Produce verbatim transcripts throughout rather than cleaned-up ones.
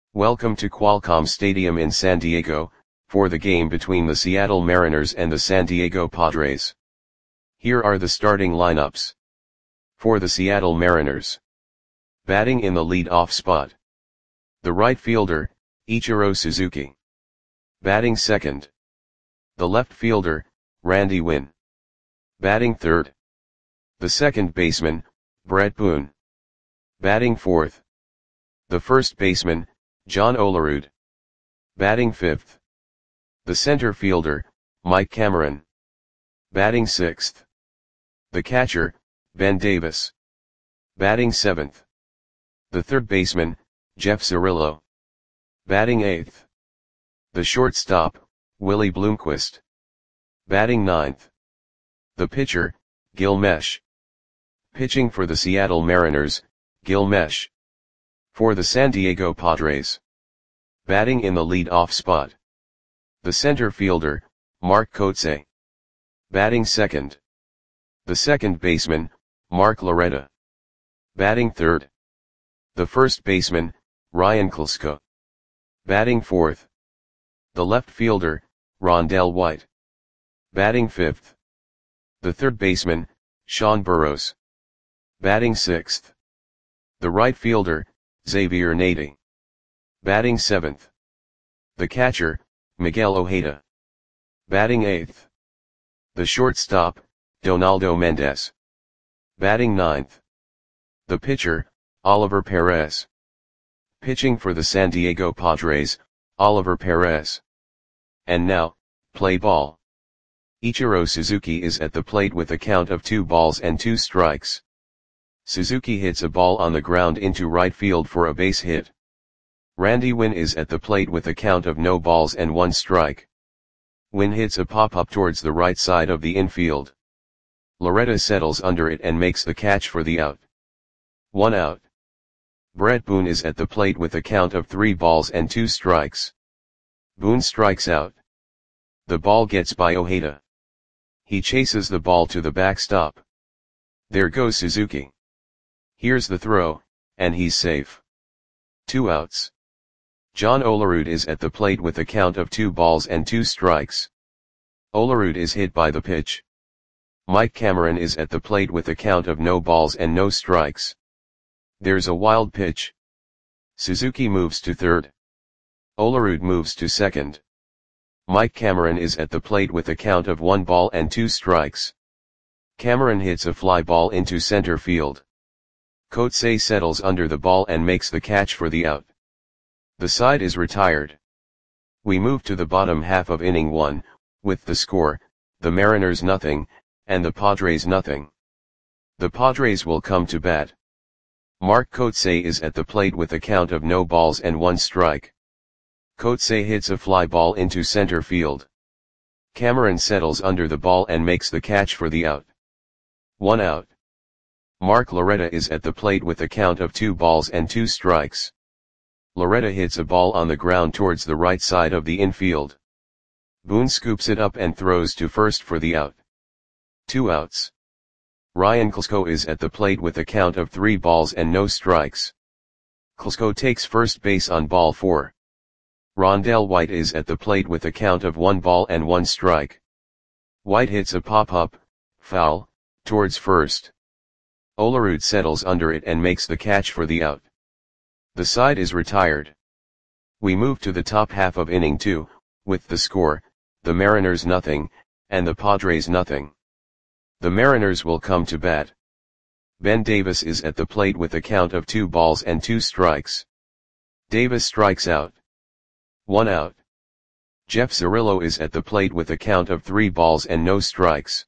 Welcome to Qualcomm Stadium in San Diego, for the game between the Seattle Mariners and the San Diego Padres. Here are the starting lineups. For the Seattle Mariners. Batting in the lead-off spot. The right fielder, Ichiro Suzuki. Batting second. The left fielder, Randy Winn. Batting third. The second baseman, Bret Boone. Batting fourth. The first baseman, John Olerud. Batting fifth. The center fielder, Mike Cameron. Batting sixth. The catcher, Ben Davis. Batting seventh. The third baseman, Jeff Cirillo. Batting eighth. The shortstop, Willie Bloomquist. Batting ninth. The pitcher, Gil Meche. Pitching for the Seattle Mariners, Gil Meche. For the San Diego Padres. Batting in the lead-off spot. The center fielder, Mark Kotsay. Batting second. The second baseman, Mark Loretta. Batting third. The first baseman, Ryan Klesko. Batting fourth. The left fielder, Rondell White. Batting fifth. The third baseman, Sean Burrows. Batting sixth. The right fielder, Xavier Nady. Batting seventh. The catcher, Miguel Ojeda. Batting eighth. The shortstop, Donaldo Mendez. Batting ninth. The pitcher, Oliver Perez. Pitching for the San Diego Padres, Oliver Perez. And now, play ball. Ichiro Suzuki is at the plate with a count of two balls and two strikes. Suzuki hits a ball on the ground into right field for a base hit. Randy Winn is at the plate with a count of no balls and one strike. Winn hits a pop-up towards the right side of the infield. Loretta settles under it and makes the catch for the out. One out. Bret Boone is at the plate with a count of three balls and two strikes. Boone strikes out. The ball gets by Ojeda. He chases the ball to the backstop. There goes Suzuki. Here's the throw, and he's safe. Two outs. John Olerud is at the plate with a count of two balls and two strikes. Olerud is hit by the pitch. Mike Cameron is at the plate with a count of no balls and no strikes. There's a wild pitch. Suzuki moves to third. Olerud moves to second. Mike Cameron is at the plate with a count of one ball and two strikes. Cameron hits a fly ball into center field. Kotsay settles under the ball and makes the catch for the out. The side is retired. We move to the bottom half of inning one, with the score, the Mariners nothing, and the Padres nothing. The Padres will come to bat. Mark Kotsay is at the plate with a count of no balls and one strike. Kotsay hits a fly ball into center field. Cameron settles under the ball and makes the catch for the out. One out. Mark Loretta is at the plate with a count of two balls and two strikes. Loretta hits a ball on the ground towards the right side of the infield. Boone scoops it up and throws to first for the out. Two outs. Ryan Klesko is at the plate with a count of three balls and no strikes. Klesko takes first base on ball four. Rondell White is at the plate with a count of one ball and one strike. White hits a pop-up, foul, towards first. Olerud settles under it and makes the catch for the out. The side is retired. We move to the top half of inning two, with the score, the Mariners nothing, and the Padres nothing. The Mariners will come to bat. Ben Davis is at the plate with a count of two balls and two strikes. Davis strikes out. One out. Jeff Cirillo is at the plate with a count of three balls and no strikes.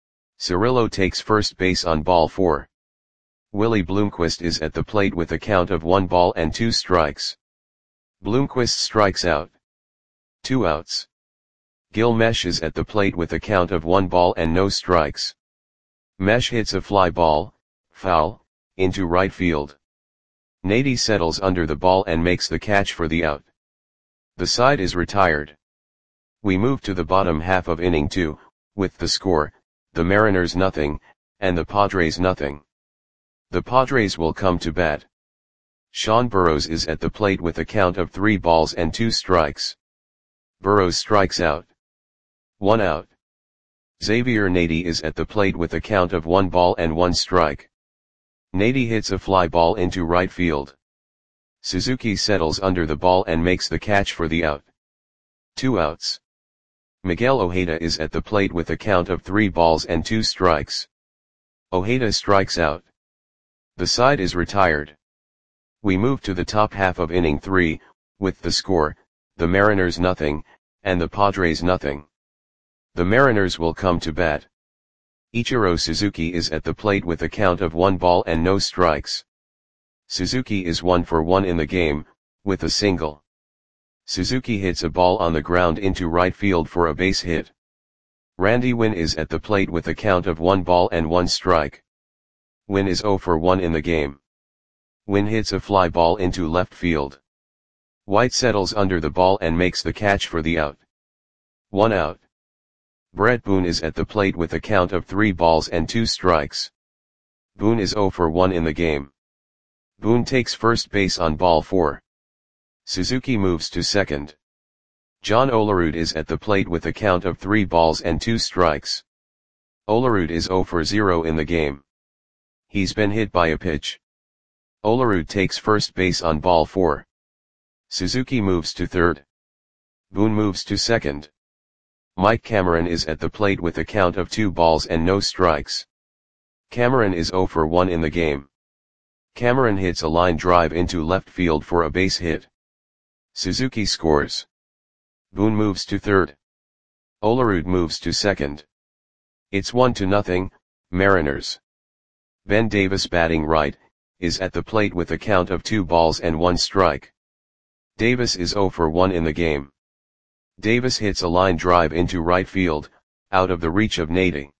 Cirillo takes first base on ball four. Willie Bloomquist is at the plate with a count of one ball and two strikes. Bloomquist strikes out. Two outs. Gil Meche is at the plate with a count of one ball and no strikes. Meche hits a fly ball, foul, into right field. Nady settles under the ball and makes the catch for the out. The side is retired. We move to the bottom half of inning two, with the score, the Mariners nothing, and the Padres nothing. The Padres will come to bat. Sean Burrows is at the plate with a count of three balls and two strikes. Burrows strikes out. One out. Xavier Nady is at the plate with a count of one ball and one strike. Nady hits a fly ball into right field. Suzuki settles under the ball and makes the catch for the out. Two outs. Miguel Ojeda is at the plate with a count of three balls and two strikes. Ojeda strikes out. The side is retired. We move to the top half of inning three, with the score, the Mariners nothing, and the Padres nothing. The Mariners will come to bat. Ichiro Suzuki is at the plate with a count of one ball and no strikes. Suzuki is one for one in the game, with a single. Suzuki hits a ball on the ground into right field for a base hit. Randy Winn is at the plate with a count of one ball and one strike. Winn is zero for one in the game. Winn hits a fly ball into left field. White settles under the ball and makes the catch for the out. One out. Brett Boone is at the plate with a count of three balls and two strikes. Boone is zero for one in the game. Boone takes first base on ball four. Suzuki moves to second. John Olerud is at the plate with a count of three balls and two strikes. Olerud is zero for zero in the game. He's been hit by a pitch. Olerud takes first base on ball four. Suzuki moves to third. Boone moves to second. Mike Cameron is at the plate with a count of two balls and no strikes. Cameron is zero for one in the game. Cameron hits a line drive into left field for a base hit. Suzuki scores. Boone moves to third. Olerud moves to second. It's one to nothing, Mariners. Ben Davis, batting right, is at the plate with a count of two balls and one strike. Davis is zero for one in the game. Davis hits a line drive into right field, out of the reach of Nady.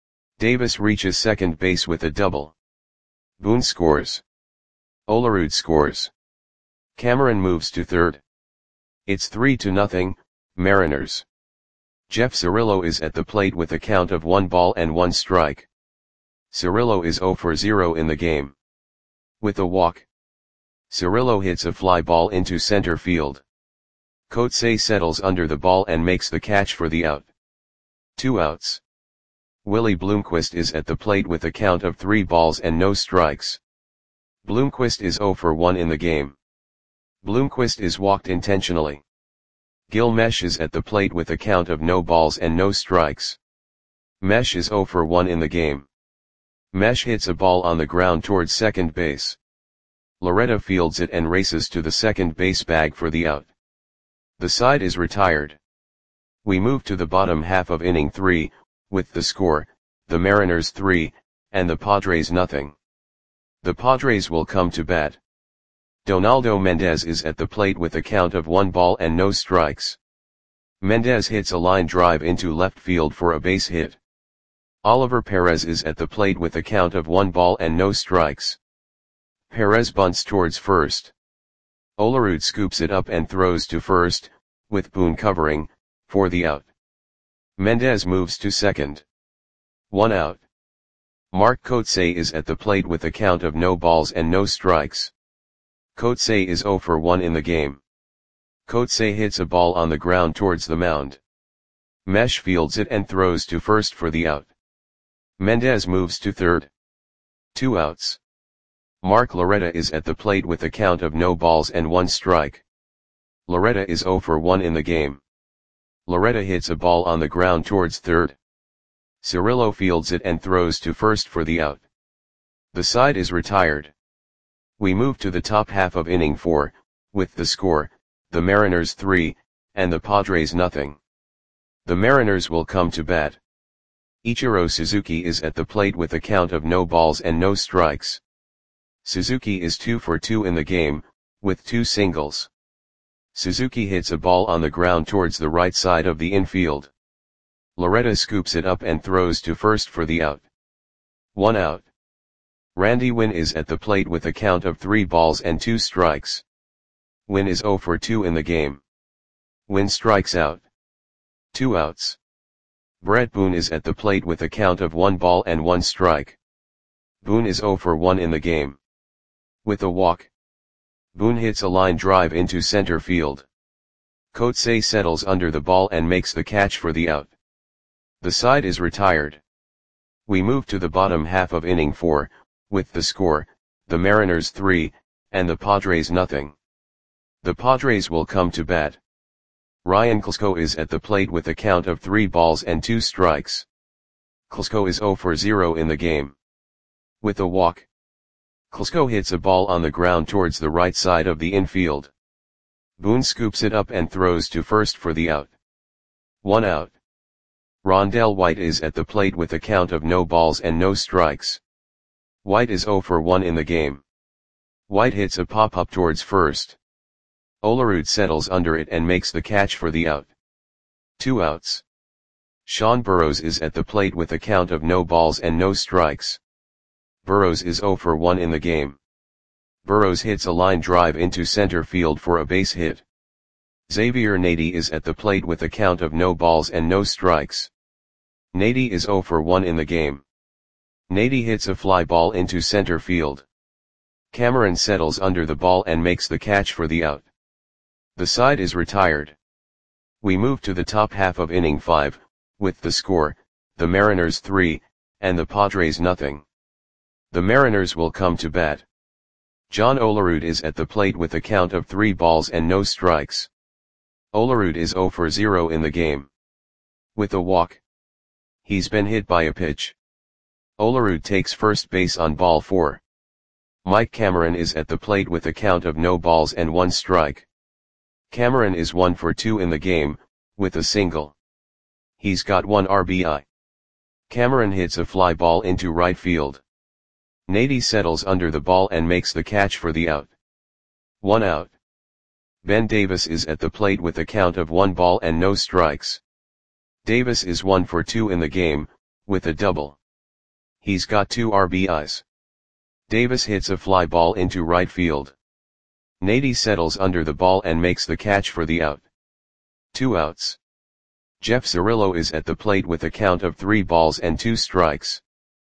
Davis reaches second base with a double. Boone scores. Olerud scores. Cameron moves to third. It's three to nothing, Mariners. Jeff Cirillo is at the plate with a count of one ball and one strike. Cirillo is zero for zero in the game. With a walk. Cirillo hits a fly ball into center field. Coetzee settles under the ball and makes the catch for the out. Two outs. Willie Bloomquist is at the plate with a count of three balls and no strikes. Bloomquist is zero for one in the game. Bloomquist is walked intentionally. Gil Mesh is at the plate with a count of no balls and no strikes. Mesh is zero for one in the game. Mesh hits a ball on the ground towards second base. Loretta fields it and races to the second base bag for the out. The side is retired. We move to the bottom half of inning three, with the score, the Mariners three, and the Padres nothing. The Padres will come to bat. Donaldo Mendez is at the plate with a count of one ball and no strikes. Mendez hits a line drive into left field for a base hit. Oliver Perez is at the plate with a count of one ball and no strikes. Perez bunts towards first. Olerud scoops it up and throws to first, with Boone covering, for the out. Mendez moves to second. One out. Mark Coetzee is at the plate with a count of no balls and no strikes. Coetzee is zero for one in the game. Coetzee hits a ball on the ground towards the mound. Mesh fields it and throws to first for the out. Mendez moves to third. Two outs. Mark Loretta is at the plate with a count of no balls and one strike. Loretta is zero for one in the game. Loretta hits a ball on the ground towards third. Cirillo fields it and throws to first for the out. The side is retired. We move to the top half of inning four, with the score, the Mariners three, and the Padres nothing. The Mariners will come to bat. Ichiro Suzuki is at the plate with a count of no balls and no strikes. Suzuki is two for two in the game, with two singles. Suzuki hits a ball on the ground towards the right side of the infield. Loretta scoops it up and throws to first for the out. One out. Randy Winn is at the plate with a count of three balls and two strikes. Winn is zero for two in the game. Winn strikes out. Two outs. Brett Boone is at the plate with a count of one ball and one strike. Boone is zero for one in the game. With a walk. Boone hits a line drive into center field. Coetzee settles under the ball and makes the catch for the out. The side is retired. We move to the bottom half of inning four, with the score, the Mariners three, and the Padres nothing. The Padres will come to bat. Ryan Klesko is at the plate with a count of three balls and two strikes. Klesko is zero for zero in the game. With a walk, Klesko hits a ball on the ground towards the right side of the infield. Boone scoops it up and throws to first for the out. One out. Rondell White is at the plate with a count of no balls and no strikes. White is zero for one in the game. White hits a pop-up towards first. Olerud settles under it and makes the catch for the out. Two outs. Sean Burrows is at the plate with a count of no balls and no strikes. Burrows is zero for one in the game. Burrows hits a line drive into center field for a base hit. Xavier Nady is at the plate with a count of no balls and no strikes. Nady is zero for one in the game. Nady hits a fly ball into center field. Cameron settles under the ball and makes the catch for the out. The side is retired. We move to the top half of inning five, with the score, the Mariners three, and the Padres nothing. The Mariners will come to bat. John Olerud is at the plate with a count of three balls and no strikes. Olerud is zero for zero in the game. With a walk, he's been hit by a pitch. Olerud takes first base on ball four. Mike Cameron is at the plate with a count of no balls and one strike. Cameron is one for two in the game, with a single. He's got one R B I. Cameron hits a fly ball into right field. Nady settles under the ball and makes the catch for the out. One out. Ben Davis is at the plate with a count of one ball and no strikes. Davis is one for two in the game, with a double. He's got two R B Is. Davis hits a fly ball into right field. Nady settles under the ball and makes the catch for the out. Two outs. Jeff Cirillo is at the plate with a count of three balls and two strikes.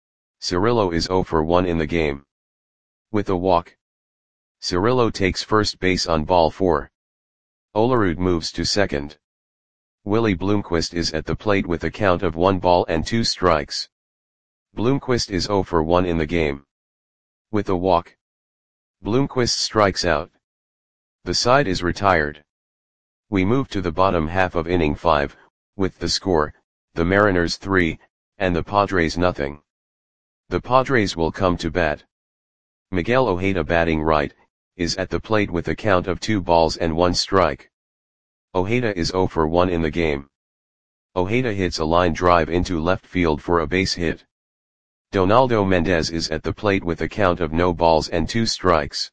Cirillo is zero for one in the game. With a walk, Cirillo takes first base on ball four. Olerud moves to second. Willie Bloomquist is at the plate with a count of one ball and two strikes. Bloomquist is zero for one in the game. With a walk, Bloomquist strikes out. The side is retired. We move to the bottom half of inning five, with the score, the Mariners three, and the Padres nothing. The Padres will come to bat. Miguel Ojeda, batting right, is at the plate with a count of two balls and one strike. Ojeda is zero for one in the game. Ojeda hits a line drive into left field for a base hit. Donaldo Mendez is at the plate with a count of no balls and two strikes.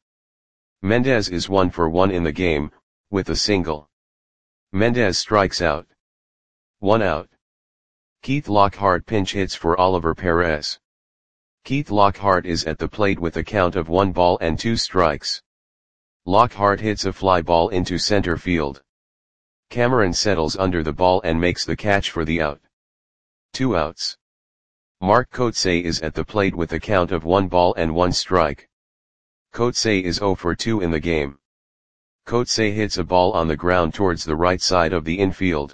Mendez is one for one in the game, with a single. Mendez strikes out. One out. Keith Lockhart pinch hits for Oliver Perez. Keith Lockhart is at the plate with a count of one ball and two strikes. Lockhart hits a fly ball into center field. Cameron settles under the ball and makes the catch for the out. Two outs. Mark Coetzee is at the plate with a count of one ball and one strike. Coetzee is zero for two in the game. Coetzee hits a ball on the ground towards the right side of the infield.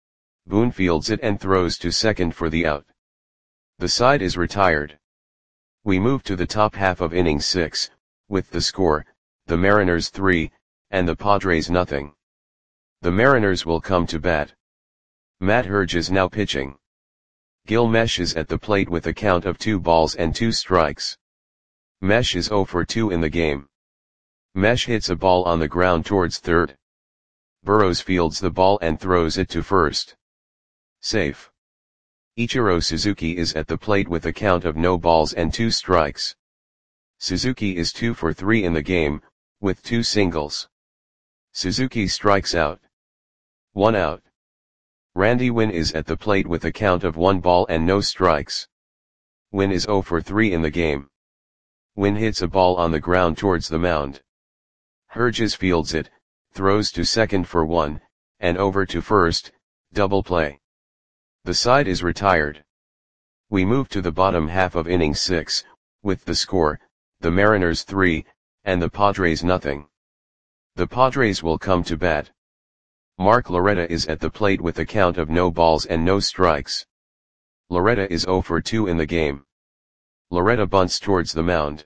Boone fields it and throws to second for the out. The side is retired. We move to the top half of inning six, with the score, the Mariners three, and the Padres nothing. The Mariners will come to bat. Matt Herge is now pitching. Gil Mesh is at the plate with a count of two balls and two strikes. Mesh is zero for two in the game. Mesh hits a ball on the ground towards third. Burrows fields the ball and throws it to first. Safe. Ichiro Suzuki is at the plate with a count of no balls and two strikes. Suzuki is two for three in the game, with two singles. Suzuki strikes out. One out. Randy Winn is at the plate with a count of one ball and no strikes. Winn is zero for three in the game. Winn hits a ball on the ground towards the mound. Herges fields it, throws to second for one, and over to first, double play. The side is retired. We move to the bottom half of inning six, with the score, the Mariners three, and the Padres nothing. The Padres will come to bat. Mark Loretta is at the plate with a count of no balls and no strikes. Loretta is oh for two in the game. Loretta bunts towards the mound.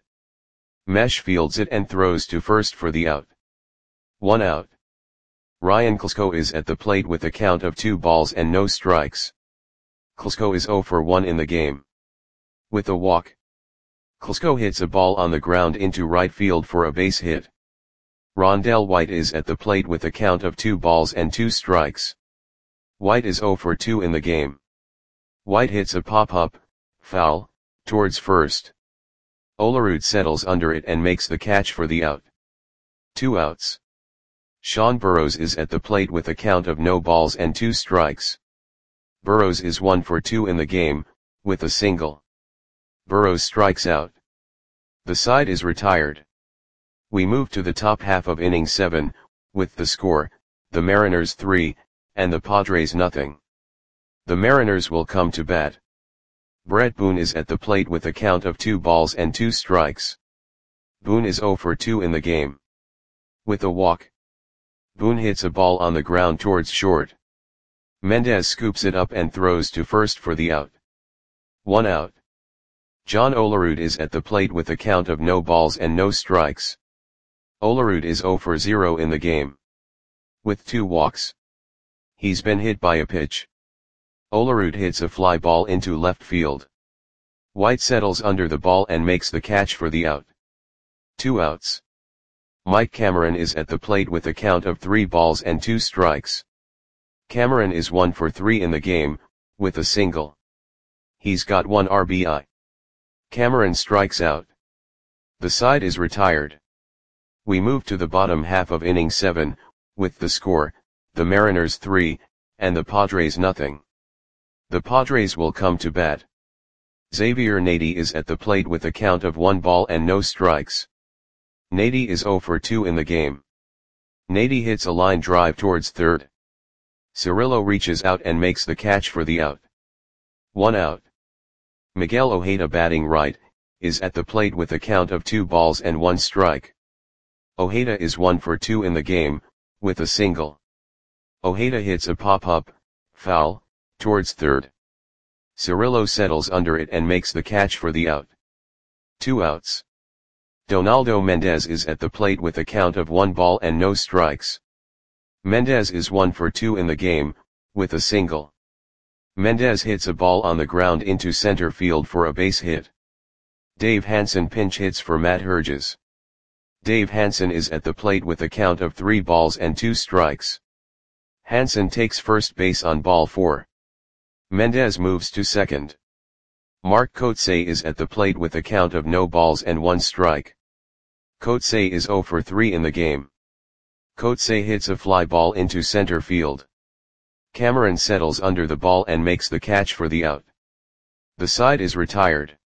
Mesh fields it and throws to first for the out. One out. Ryan Klesko is at the plate with a count of two balls and no strikes. Klesko is oh for one in the game. With a walk. Klesko hits a ball on the ground into right field for a base hit. Rondell White is at the plate with a count of two balls and two strikes. White is oh for two in the game. White hits a pop-up, foul, towards first. Olerud settles under it and makes the catch for the out. Two outs. Sean Burrows is at the plate with a count of no balls and two strikes. Burrows is one for two in the game, with a single. Burrows strikes out. The side is retired. We move to the top half of inning seven, with the score, the Mariners three, and the Padres nothing. The Mariners will come to bat. Brett Boone is at the plate with a count of two balls and two strikes. Boone is oh for two in the game. With a walk. Boone hits a ball on the ground towards short. Mendez scoops it up and throws to first for the out. One out. John Olerud is at the plate with a count of no balls and no strikes. Olerud is oh for zero in the game. With two walks. He's been hit by a pitch. Olerud hits a fly ball into left field. White settles under the ball and makes the catch for the out. Two outs. Mike Cameron is at the plate with a count of three balls and two strikes. Cameron is one for three in the game, with a single. He's got one R B I. Cameron strikes out. The side is retired. We move to the bottom half of inning seven, with the score, the Mariners three, and the Padres nothing. The Padres will come to bat. Xavier Nady is at the plate with a count of one ball and no strikes. Nady is oh for two in the game. Nady hits a line drive towards third. Cirillo reaches out and makes the catch for the out. One out. Miguel Ojeda, batting right, is at the plate with a count of two balls and one strike. Ojeda is one for two in the game, with a single. Ojeda hits a pop-up, foul, towards third. Cirillo settles under it and makes the catch for the out. Two outs. Donaldo Mendez is at the plate with a count of one ball and no strikes. Mendez is one for two in the game, with a single. Mendez hits a ball on the ground into center field for a base hit. Dave Hansen pinch hits for Matt Herges. Dave Hansen is at the plate with a count of three balls and two strikes. Hansen takes first base on ball four. Mendez moves to second. Mark Kotsay is at the plate with a count of no balls and one strike. Kotsay is oh for three in the game. Kotsay hits a fly ball into center field. Cameron settles under the ball and makes the catch for the out. The side is retired.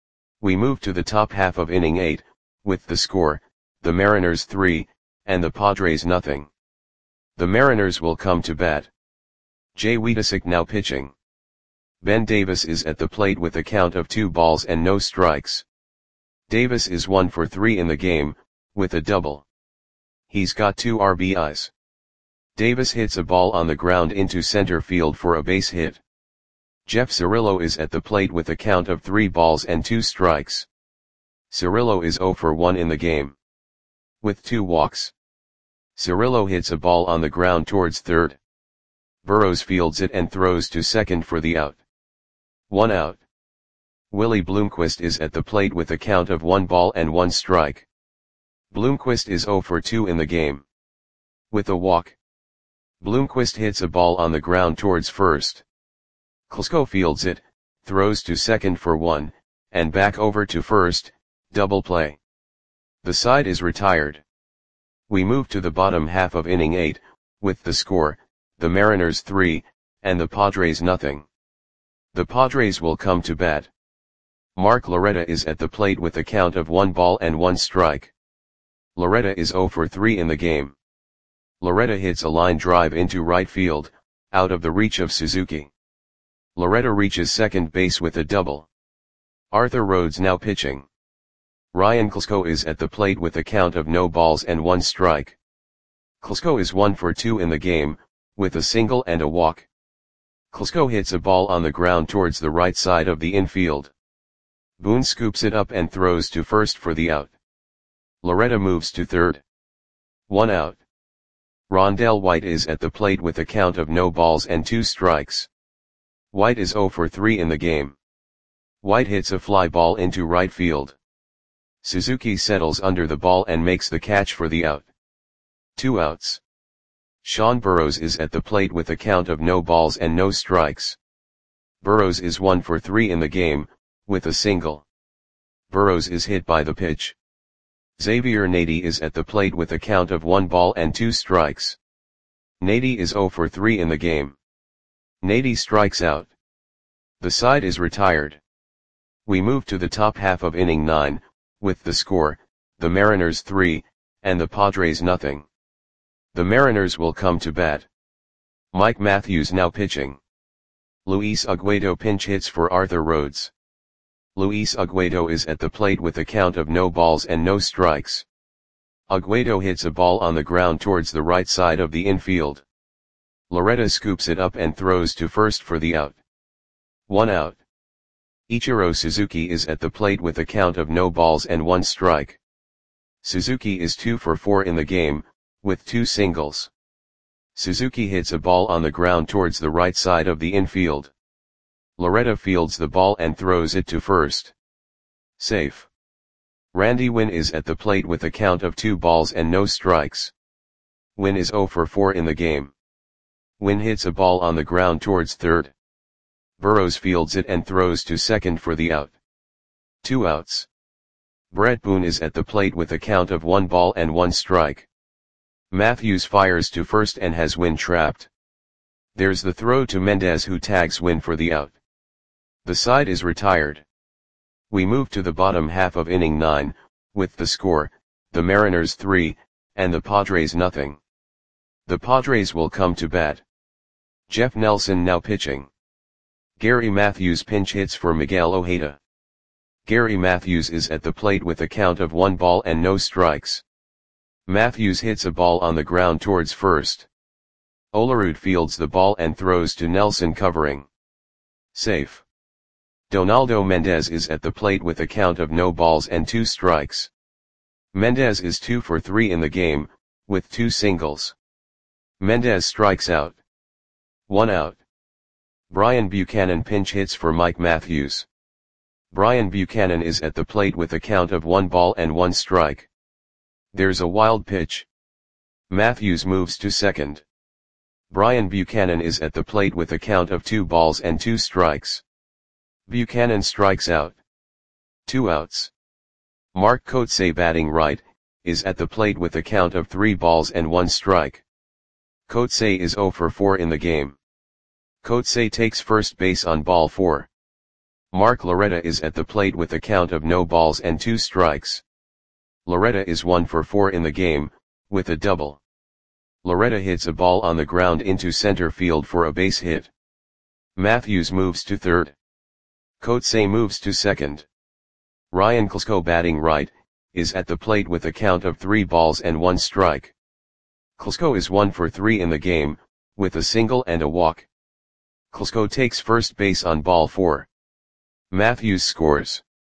We move to the top half of inning eight, with the score, the Mariners three, and the Padres nothing. The Mariners will come to bat. Jay Wiedesick now pitching. Ben Davis is at the plate with a count of two balls and no strikes. Davis is one for three in the game, with a double. He's got two R B Is. Davis hits a ball on the ground into center field for a base hit. Jeff Cirillo is at the plate with a count of three balls and two strikes. Cirillo is oh for one in the game. With two walks. Cirillo hits a ball on the ground towards third. Burrows fields it and throws to second for the out. One out. Willie Bloomquist is at the plate with a count of one ball and one strike. Bloomquist is oh for two in the game. With a walk. Bloomquist hits a ball on the ground towards first. Klesko fields it, throws to second for one, and back over to first, double play. The side is retired. We move to the bottom half of inning eight, with the score, the Mariners three, and the Padres nothing. The Padres will come to bat. Mark Loretta is at the plate with a count of one ball and one strike. Loretta is oh for three in the game. Loretta hits a line drive into right field, out of the reach of Suzuki. Loretta reaches second base with a double. Arthur Rhodes now pitching. Ryan Klesko is at the plate with a count of no balls and one strike. Klesko is one for two in the game, with a single and a walk. Klesko hits a ball on the ground towards the right side of the infield. Boone scoops it up and throws to first for the out. Loretta moves to third. One out. Rondell White is at the plate with a count of no balls and two strikes. White is zero for three in the game. White hits a fly ball into right field. Suzuki settles under the ball and makes the catch for the out. Two outs. Sean Burrows is at the plate with a count of no balls and no strikes. Burrows is one for three in the game, with a single. Burrows is hit by the pitch. Xavier Nady is at the plate with a count of one ball and two strikes. Nady is zero for three in the game. Nady strikes out. The side is retired. We move to the top half of inning nine, with the score, the Mariners three, and the Padres nothing. The Mariners will come to bat. Mike Matthews now pitching. Luis Aguedo pinch hits for Arthur Rhodes. Luis Aguedo is at the plate with a count of no balls and no strikes. Aguedo hits a ball on the ground towards the right side of the infield. Loretta scoops it up and throws to first for the out. One out. Ichiro Suzuki is at the plate with a count of no balls and one strike. Suzuki is two for four in the game, with two singles. Suzuki hits a ball on the ground towards the right side of the infield. Loretta fields the ball and throws it to first. Safe. Randy Winn is at the plate with a count of two balls and no strikes. Winn is zero for four in the game. Winn hits a ball on the ground towards third. Burrows fields it and throws to second for the out. Two outs. Brett Boone is at the plate with a count of one ball and one strike. Matthews fires to first and has Winn trapped. There's the throw to Mendez, who tags Winn for the out. The side is retired. We move to the bottom half of inning nine, with the score, the Mariners three, and the Padres nothing. The Padres will come to bat. Jeff Nelson now pitching. Gary Matthews pinch hits for Miguel Ojeda. Gary Matthews is at the plate with a count of one ball and no strikes. Matthews hits a ball on the ground towards first. Olerud fields the ball and throws to Nelson covering. Safe. Donaldo Mendez is at the plate with a count of no balls and two strikes. Mendez is two for three in the game, with two singles. Mendez strikes out. One out. Brian Buchanan pinch hits for Mike Matthews. Brian Buchanan is at the plate with a count of one ball and one strike. There's a wild pitch. Matthews moves to second. Brian Buchanan is at the plate with a count of two balls and two strikes. Buchanan strikes out. Two outs. Mark Kotsay, batting right, is at the plate with a count of three balls and one strike. Kotsay is zero for four in the game. Kotsay takes first base on ball four. Mark Loretta is at the plate with a count of no balls and two strikes. Loretta is one for four in the game, with a double. Loretta hits a ball on the ground into center field for a base hit. Matthews moves to third. Kotsay moves to second. Ryan Klesko, batting right, is at the plate with a count of three balls and one strike. Klesko is one for three in the game, with a single and a walk. Klesko takes first base on ball four. Matthews scores.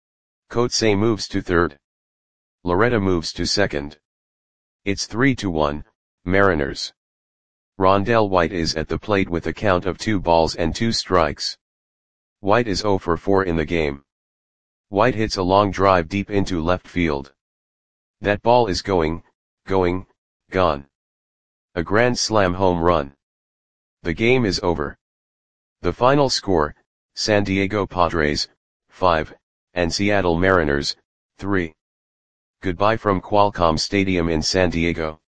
Kotsay moves to third. Loretta moves to second. It's three to one, Mariners. Rondell White is at the plate with a count of two balls and two strikes. White is zero for four in the game. White hits a long drive deep into left field. That ball is going, going, gone. A grand slam home run. The game is over. The final score, San Diego Padres, five, and Seattle Mariners, three. Goodbye from Qualcomm Stadium in San Diego.